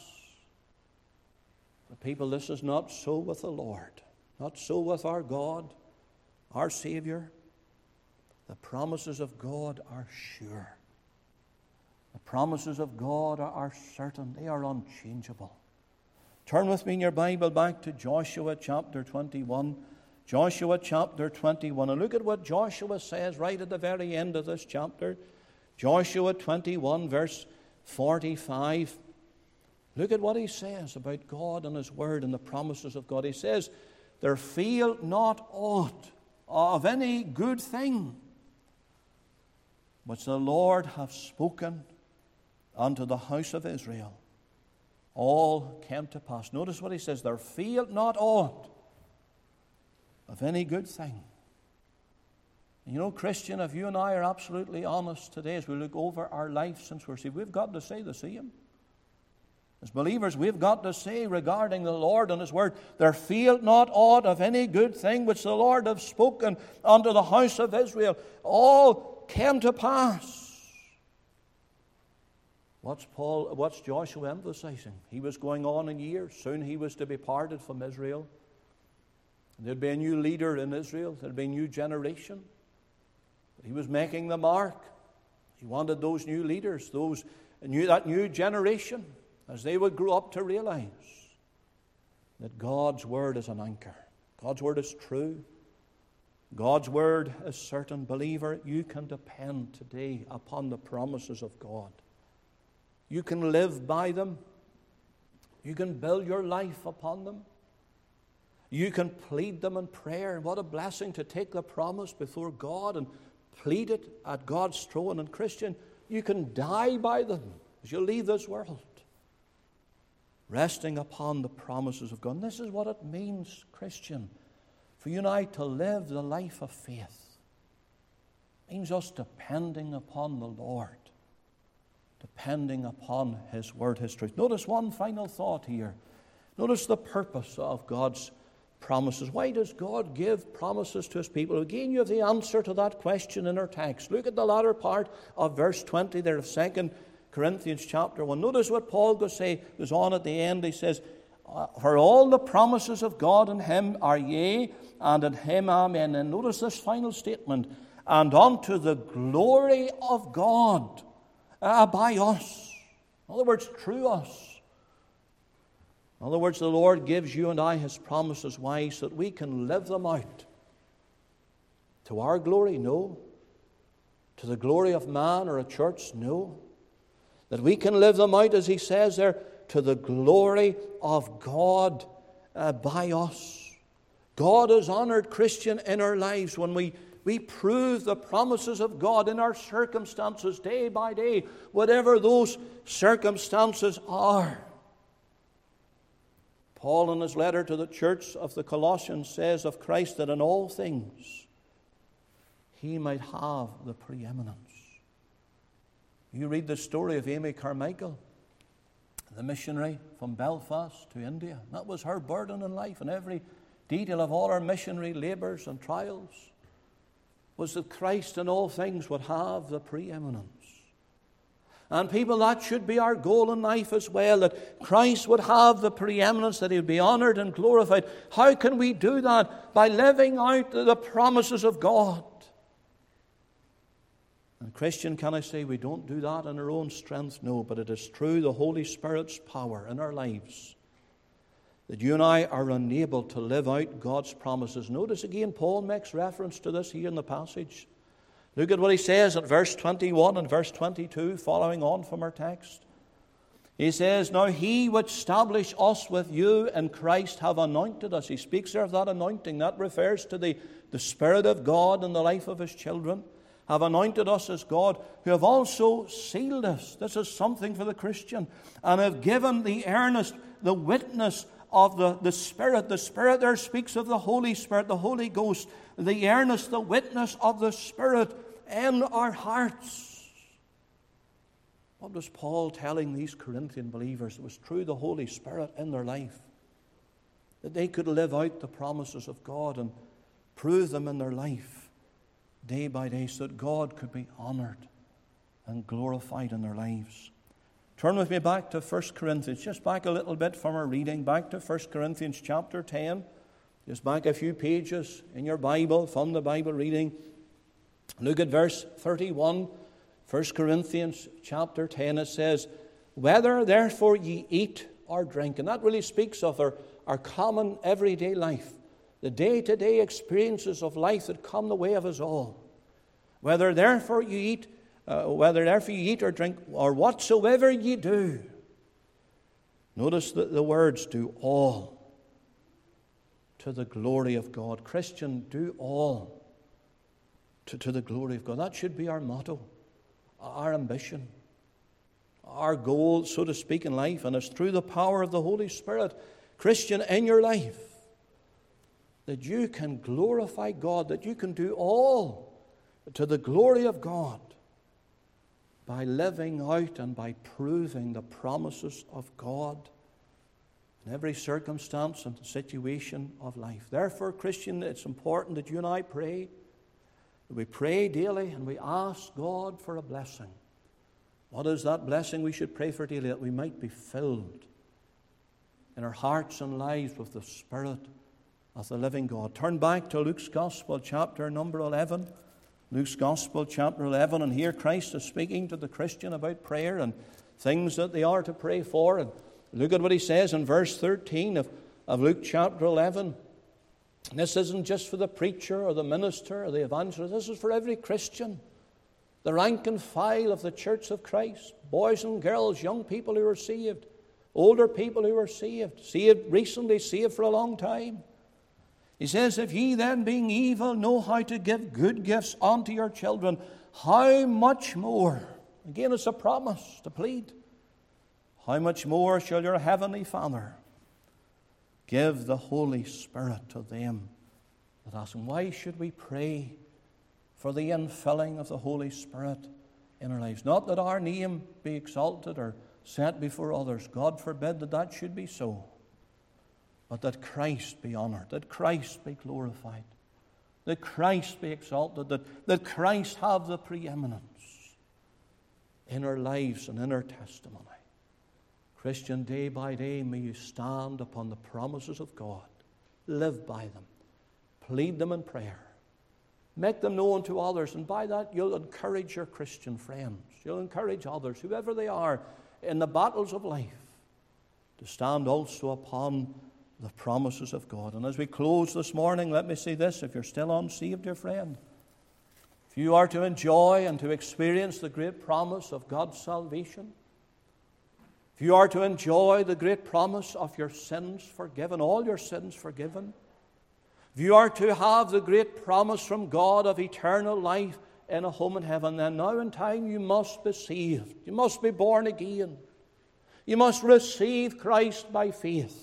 Speaker 1: But people, this is not so with the Lord. Not so with our God, our Savior. The promises of God are sure. The promises of God are, are certain. They are unchangeable. Turn with me in your Bible back to Joshua chapter twenty-one. Joshua chapter twenty-one. And look at what Joshua says right at the very end of this chapter. Joshua twenty-one, verse forty-five. Look at what he says about God and His Word and the promises of God. He says, there fail not aught of any good thing which the Lord hath spoken unto the house of Israel. All came to pass. Notice what he says, there failed not aught of any good thing. And you know, Christian, if you and I are absolutely honest today as we look over our life since we're saved, we've got to say the same. As believers, we've got to say regarding the Lord and His Word, there failed not aught of any good thing which the Lord hath spoken unto the house of Israel. All came to pass. What's Paul, what's Joshua emphasizing? He was going on in years. Soon he was to be parted from Israel. There'd be a new leader in Israel. There'd be a new generation. But he was making the mark. He wanted those new leaders, those new, that new generation, as they would grow up to realize that God's Word is an anchor. God's Word is true. God's Word is certain. Believer, you can depend today upon the promises of God. You can live by them. You can build your life upon them. You can plead them in prayer. And what a blessing to take the promise before God and plead it at God's throne. And Christian, you can die by them as you leave this world, resting upon the promises of God. And this is what it means, Christian, for you and I to live the life of faith. It means us depending upon the Lord, depending upon His Word, His truth. Notice one final thought here. Notice the purpose of God's promises. Why does God give promises to His people? Again, you have the answer to that question in our text. Look at the latter part of verse twenty there of Second Corinthians chapter one. Notice what Paul goes say goes on at the end. He says, for all the promises of God in Him are yea, and in Him amen. And notice this final statement, and unto the glory of God uh, by us. In other words, through us. In other words, the Lord gives you and I His promises. Why? So that we can live them out. To our glory? No. To the glory of man or a church? No. That we can live them out, as he says there, to the glory of God uh, by us. God is honored, Christian, in our lives when we, we prove the promises of God in our circumstances day by day, whatever those circumstances are. Paul, in his letter to the church of the Colossians, says of Christ that in all things He might have the preeminence. You read the story of Amy Carmichael. the missionary from Belfast to India. That was her burden in life, and every detail of all her missionary labours and trials was that Christ in all things would have the preeminence. And people, that should be our goal in life as well, that Christ would have the preeminence, that He would be honoured and glorified. How can we do that? By living out the promises of God. And Christian, can I say we don't do that in our own strength? No, but it is through the Holy Spirit's power in our lives that you and I are enabled to live out God's promises. Notice again, Paul makes reference to this here in the passage. Look at what he says in verse twenty-one and verse twenty-two, following on from our text. He says, now He which established us with you in Christ have anointed us. He speaks there of that anointing. That refers to the, the Spirit of God in the life of His children. Have anointed us as God, who have also sealed us. This is something for the Christian. And have given the earnest, the witness of the, the Spirit. The Spirit there speaks of the Holy Spirit, the Holy Ghost. The earnest, the witness of the Spirit in our hearts. What was Paul telling these Corinthian believers? It was through the Holy Spirit in their life that they could live out the promises of God and prove them in their life day by day, so that God could be honoured and glorified in their lives. Turn with me back to First Corinthians, just back a little bit from our reading, back to First Corinthians chapter ten, just back a few pages in your Bible, from the Bible reading. Look at verse thirty-one, First Corinthians chapter ten. It says, whether therefore ye eat or drink. And that really speaks of our, our common everyday life, the day-to-day experiences of life that come the way of us all. Whether therefore you eat, uh, whether therefore you eat or drink, or whatsoever ye do. Notice the, the words, do all to the glory of God. Christian, do all to, to the glory of God. That should be our motto, our ambition, our goal, so to speak, in life. And it's through the power of the Holy Spirit, Christian, in your life, that you can glorify God, that you can do all to the glory of God by living out and by proving the promises of God in every circumstance and situation of life. Therefore, Christian, it's important that you and I pray, that we pray daily and we ask God for a blessing. What is that blessing we should pray for daily? That we might be filled in our hearts and lives with the Spirit of the living God. Turn back to Luke's Gospel, chapter number eleven. Luke's Gospel, chapter eleven. And here Christ is speaking to the Christian about prayer and things that they are to pray for. And look at what He says in verse thirteen of, of Luke chapter eleven. And this isn't just for the preacher or the minister or the evangelist. This is for every Christian. The rank and file of the Church of Christ. Boys and girls, young people who are saved. Older people who are saved. Saved recently, saved for a long time. He says, if ye then, being evil, know how to give good gifts unto your children, how much more, again it's a promise to plead, how much more shall your heavenly Father give the Holy Spirit to them that ask Him? Why should we pray for the infilling of the Holy Spirit in our lives? Not that our name be exalted or set before others. God forbid that that should be so. But that Christ be honoured, that Christ be glorified, that Christ be exalted, that, that Christ have the preeminence in our lives and in our testimony. Christian, day by day may you stand upon the promises of God, live by them, plead them in prayer, make them known to others, and by that you'll encourage your Christian friends, you'll encourage others, whoever they are, in the battles of life, to stand also upon the promises of God. And as we close this morning, let me say this: if you're still unsaved, dear friend, if you are to enjoy and to experience the great promise of God's salvation, if you are to enjoy the great promise of your sins forgiven, all your sins forgiven, if you are to have the great promise from God of eternal life in a home in heaven, then now in time you must be saved. You must be born again. You must receive Christ by faith.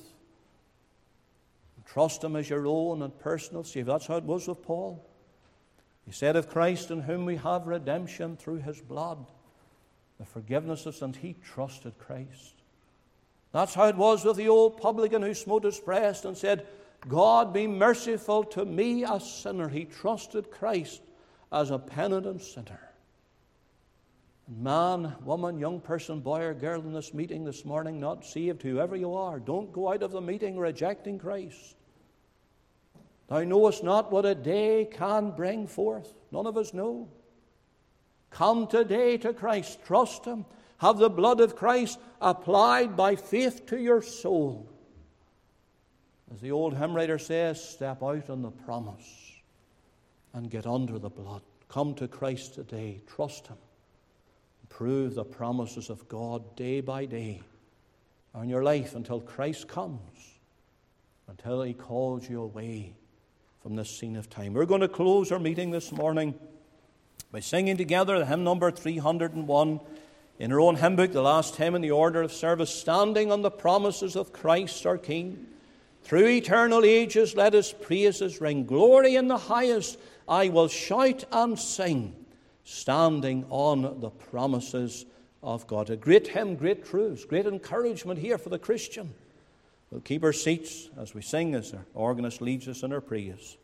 Speaker 1: Trust Him as your own and personal Savior. That's how it was with Paul. He said of Christ, in whom we have redemption through His blood, the forgiveness of sins. He trusted Christ. That's how it was with the old publican who smote his breast and said, God be merciful to me, a sinner. He trusted Christ as a penitent sinner. And man, woman, young person, boy or girl in this meeting this morning, not saved, whoever you are, don't go out of the meeting rejecting Christ. Thou knowest not what a day can bring forth. None of us know. Come today to Christ. Trust Him. Have the blood of Christ applied by faith to your soul. As the old hymn writer says, step out on the promise and get under the blood. Come to Christ today. Trust Him. Prove the promises of God day by day in your life until Christ comes, until He calls you away from this scene of time. We're going to close our meeting this morning by singing together the hymn number three hundred and one in our own hymn book, the last hymn in the order of service, standing on the promises of Christ our King. Through eternal ages let His praises ring. Glory in the highest I will shout and sing, standing on the promises of God. A great hymn, great truths, great encouragement here for the Christian. We'll keep our seats as we sing, as our organist leads us in our praise.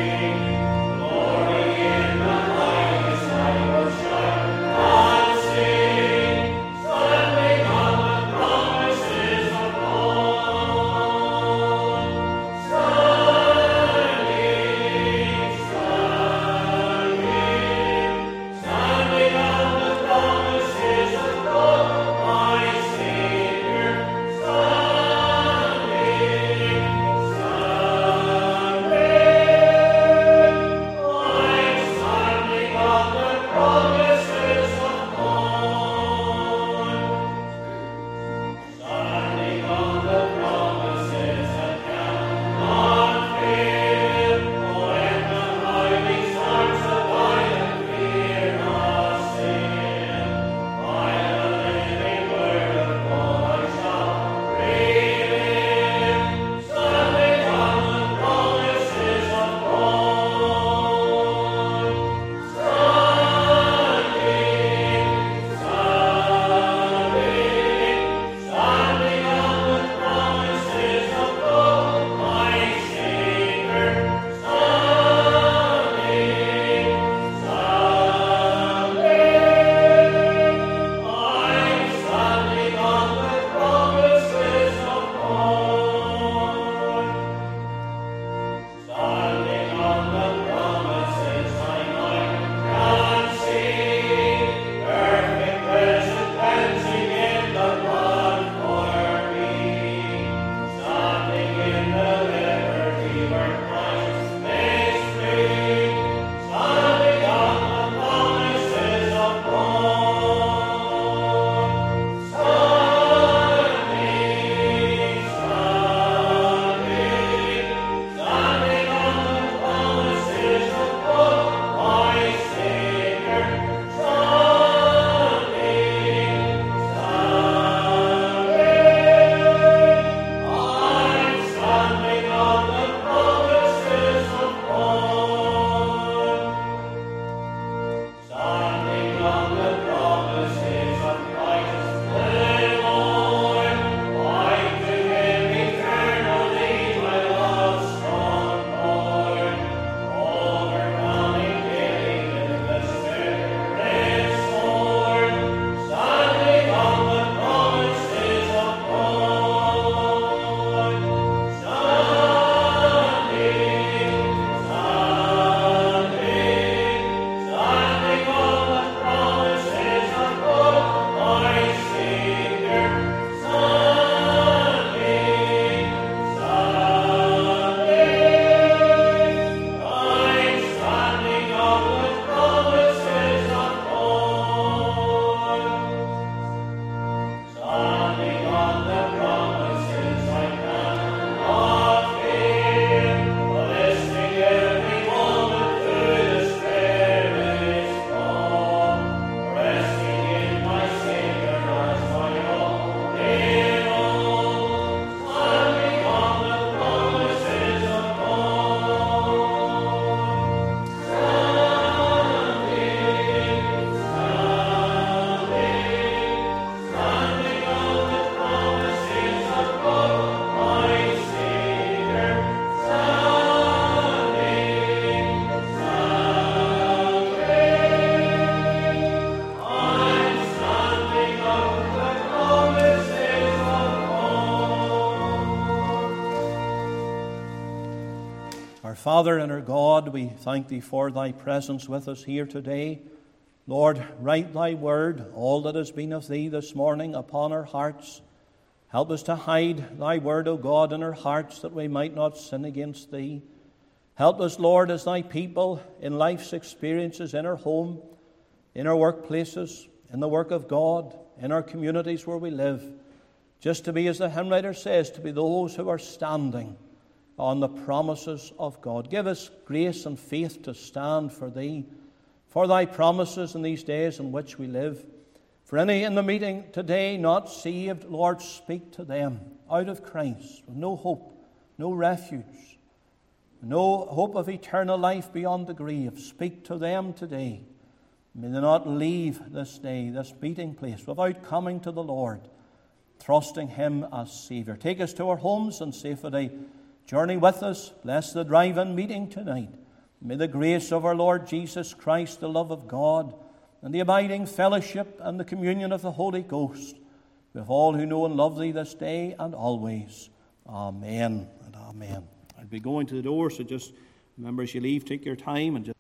Speaker 2: Sing
Speaker 1: Our Father and our God, we thank Thee for Thy presence with us here today. Lord, write Thy word, all that has been of Thee this morning, upon our hearts. Help us to hide Thy word, O God, in our hearts, that we might not sin against Thee. Help us, Lord, as Thy people in life's experiences, in our home, in our workplaces, in the work of God, in our communities where we live, just to be, as the hymn writer says, to be those who are standing on the promises of God. Give us grace and faith to stand for Thee, for Thy promises in these days in which we live. For any in the meeting today not saved, Lord, speak to them out of Christ, with no hope, no refuge, no hope of eternal life beyond the grave. Speak to them today. May they not leave this day, this meeting place, without coming to the Lord, trusting Him as Saviour. Take us to our homes in safety. Journey with us. Bless the drive-in meeting tonight. May the grace of our Lord Jesus Christ, the love of God, and the abiding fellowship and the communion of the Holy Ghost with all who know and love Thee this day and always. Amen and amen. I'll be going to the door, so just remember as you leave, take your time and just